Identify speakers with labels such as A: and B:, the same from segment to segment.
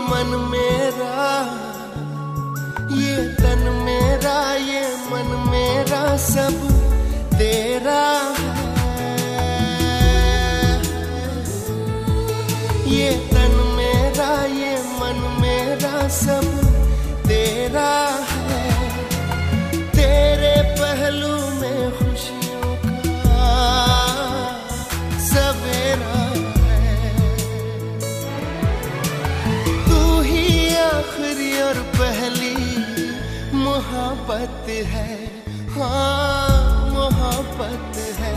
A: मन मेरा, ये तन मेरा, ये मन मेरा सब तेरा है। ये तन मेरा, ये मन मेरा सब तेरा है। तेरे पहलू में खुशियों का सवेरा है। तू ही आखिरी और पहली मोहब्बत है, हाँ मोहब्बत है।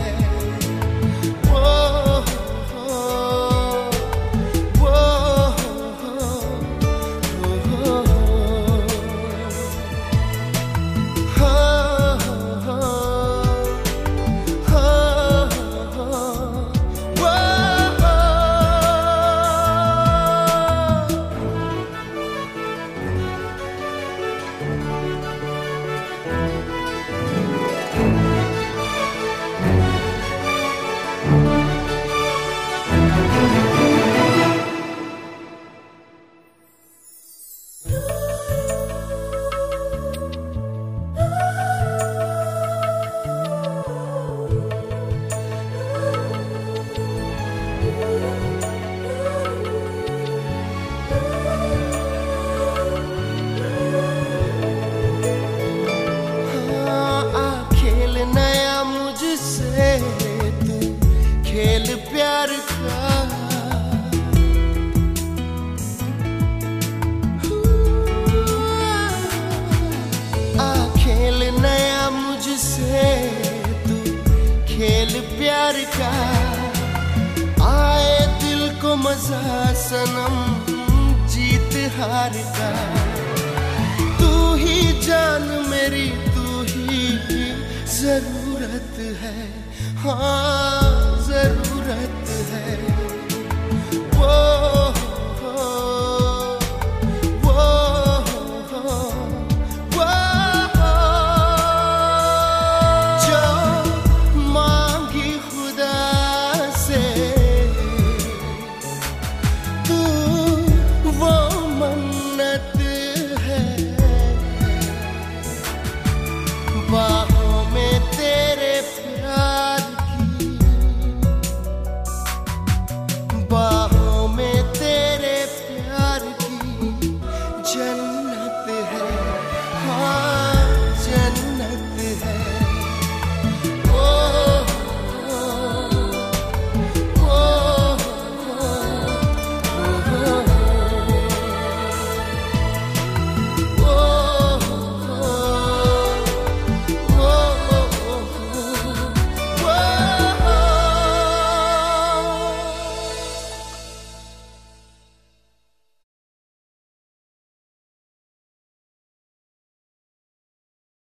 A: खेल प्यार का आ खेल नया मुझसे तू, खेल प्यार का। आए दिल को मजा सनम जीत हार का। तू ही जान मेरी, तू ही जरूरत है, हाँ